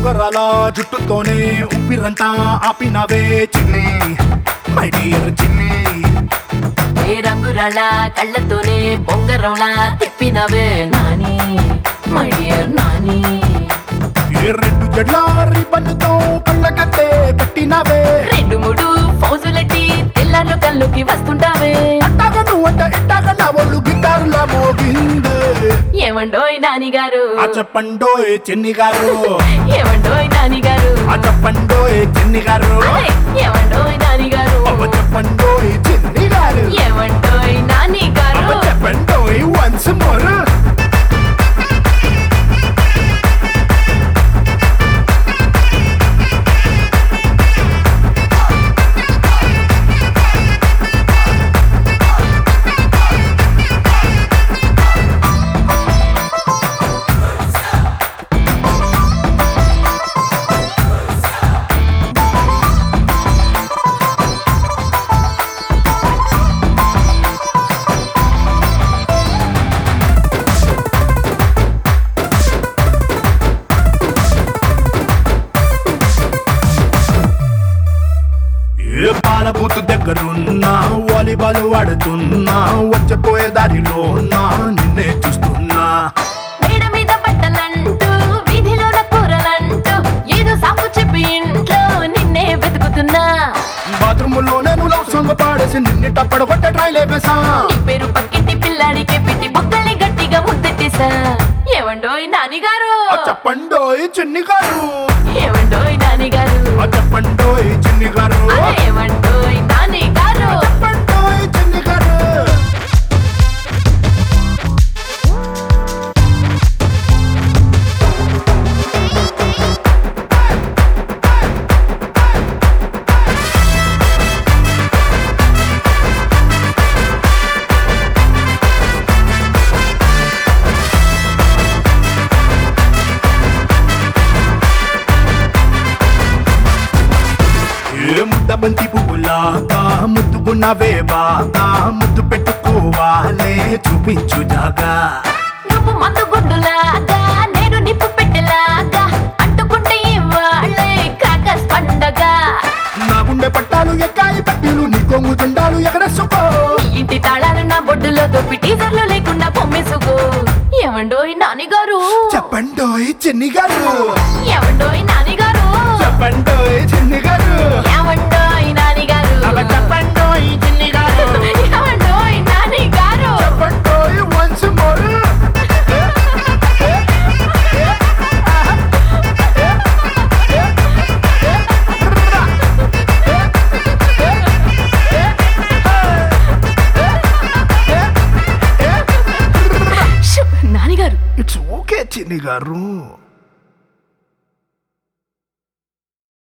ఉంగరాల జుట్టుతోనే ఉప్పిరంతా ఆపినవే చిన్ని my dear చిన్ని ఏ రంగురాళ్ళ కళ్ళతోనే బొంగరంలా తిప్పినవే నాని మై డియర్ నాని ఏ రెండు జడ్ల రిబ్బన్తో కళ్ళకట్టే కట్టినవే రెండు మూడు ఫౌజులెట్టి తెల్లార్లు కళ్ళుకి వస్తుంటావే అట్టాగా నువ్వంటే ఇట్టాగా నా ఒళ్ళు గిటారులా మోగిందే ఏమండోయ్ నాని గారు ఆ చెప్పండోయ్ చిన్ని గారు ఏమండోయ్ నాని గారు ఆ చెప్పండోయ్ చిన్ని గారు అరే, ఏమండోయ్ నాని గారు అవ్వ చెప్పండోయ్ చిన్ని గారు ఏమండోయ్ నాని గారు అవ్వ చెప్పండోయ్ వన్స్ మోర్ ఏ పాల బూతు దగ్గరున్నా వాలీబాల్ ఆడుతున్నా వచ్చపోయే దారిలో నిన్నే చూస్తున్నా మేడ మీద బట్టలంటూ వీధిలోన కూరలంటూ ఏదో సాకు చెప్పి ఇంట్లో నిన్నే వెతుకుతున్నా బాత్రూమ్ లో నేను లవ్ సాంగ్ పాడేసి నిన్ను టప్పడు కొట్ట ట్రైలే వేసా నీ పేరు పక్కింటి పిల్లాడికి పెట్టి బొక్కల్ని గట్టిగా ముద్దెట్టేసా ఏమండోయ్ నాని గారు ఆ చెప్పండోయ్ చిన్ని గారు ఏమండోయ్ నాని గారు ఆ చెప్పండోయ్ చిన్ని గారు అరే, ఏమండోయ్ నాని గారు ఆ చెప్పండోయ్ చిన్ని గారు ఏ ముద్ద బంతి పువ్వులాగా ముద్దుకున్నవే బాగా ముద్దు పెట్టుకోవాలే చూపించు జాగా నువ్వు మందు గుడ్డులాగా నేను నిప్పు పెట్టెలాగా అంటుకుంటే ఇవాళ్ళే క్రాకర్స్ పండగ నా గుండె పట్టాలు ఎక్కాయి పట్టీలు నీ కొంగు జెండాలు ఎగరేసుకో నీ ఇంటి తాళాలు నా బొడ్డులో దొప్పి టీజర్లు లేకుండా పొమ్మేసుకో ఏమండోయ్ నాని గారు చెప్పండోయ్ చిన్ని గారు ఏమండోయ్ నాని గారు చెప్పండోయ్ చిన్ని గారు ఏమండోయ్ నాని గారు అవ చెప్పండోయ్ చిన్ని గారు ఏమండోయ్ నాని గారు చెప్పండోయ్ వన్స్ మోర్ షు, నాని గారు ఇట్స్ ఓకే చిన్ని గారు